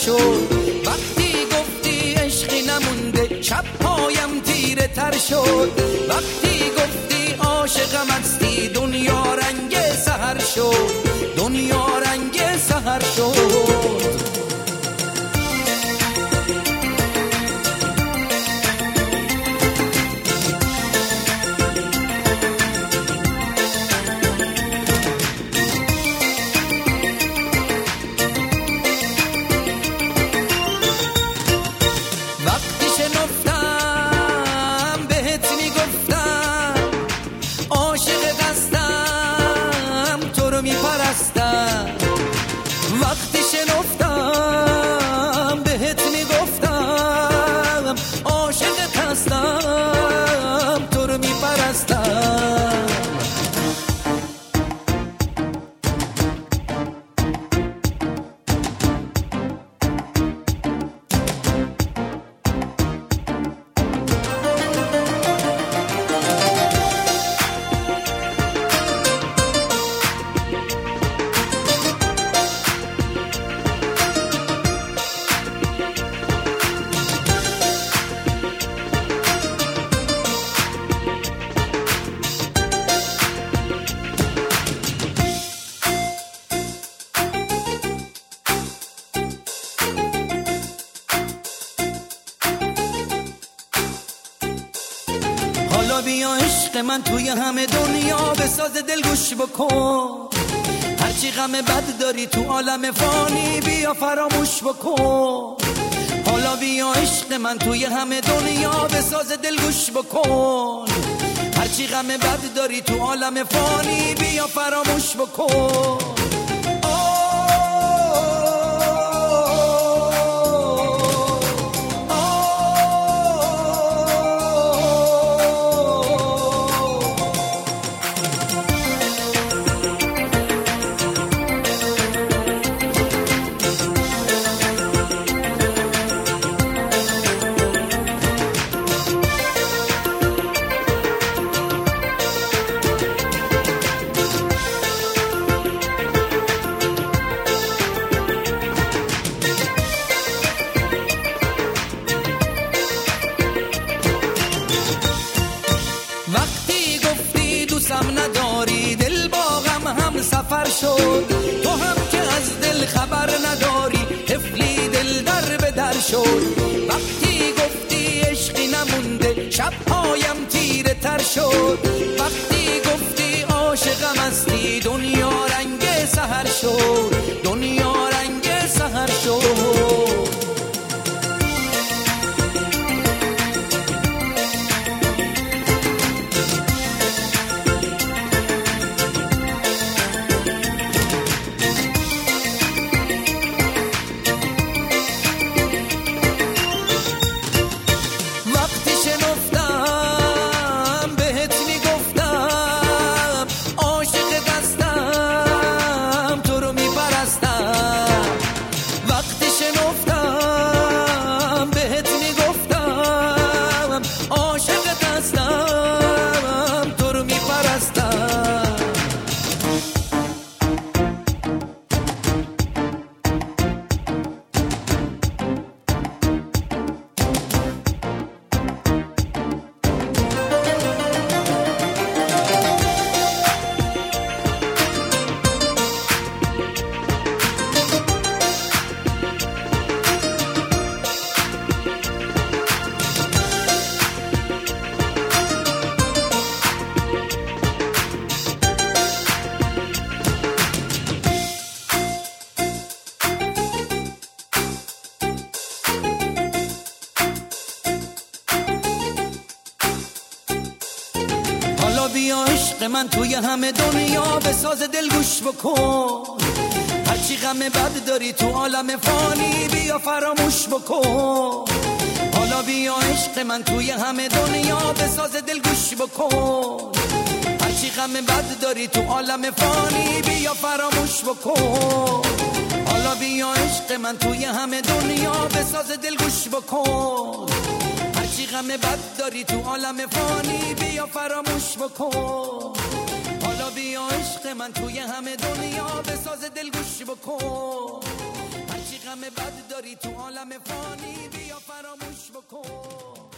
شد. وقتی گفتی عشقی نمونده شب پایم تیره تر شد. وقتی گفتی عاشقم هستی دنیا رنگ سحر شد. دنیا رنگ سحر شد. وقتی شنفتم بهت میگفتم عاشقت هستم تو رو میپرستم. حالا بیا عشق من توی همه دنیا بساز دل گوش بکن. هرچی غم بد داری تو عالم فانی بیا فراموش بکن. حالا بیا عشق من توی همه دنیا بساز دل گوش بکن. هرچی غم بد داری تو عالم فانی بیا فراموش بکن. وقتی گفتی دوستم نداری دل باغم هم سفر شد. تو هم که از دل خبر نداری طفلی دل در به در شد. وقتی گفتی عشقی نمونده شب پایم تیره تر شد. وقتی گفتی عاشقم هستی دنیا رنگ سحر شد. دنیا رنگ سحر شد. بیا عشق من توی همه دنیا بساز دل گوش بکن. هرچی غم بد داری تو عالم فانی بیا فراموش بکن. حالا بیا عشق من توی همه دنیا بساز دل گوش بکن. هرچی غم بد داری تو عالم فانی بیا فراموش بکن. حالا بیا عشق من توی همه دنیا بساز دل گوش بکن. هرچی غم بد داری تو عالم فانی بیا فراموش بکن. حالا بیا عشق من توی همه دنیا بساز دل گوش بکن. هرچی غم غم بد داری تو عالم فانی بیا فراموش بکن.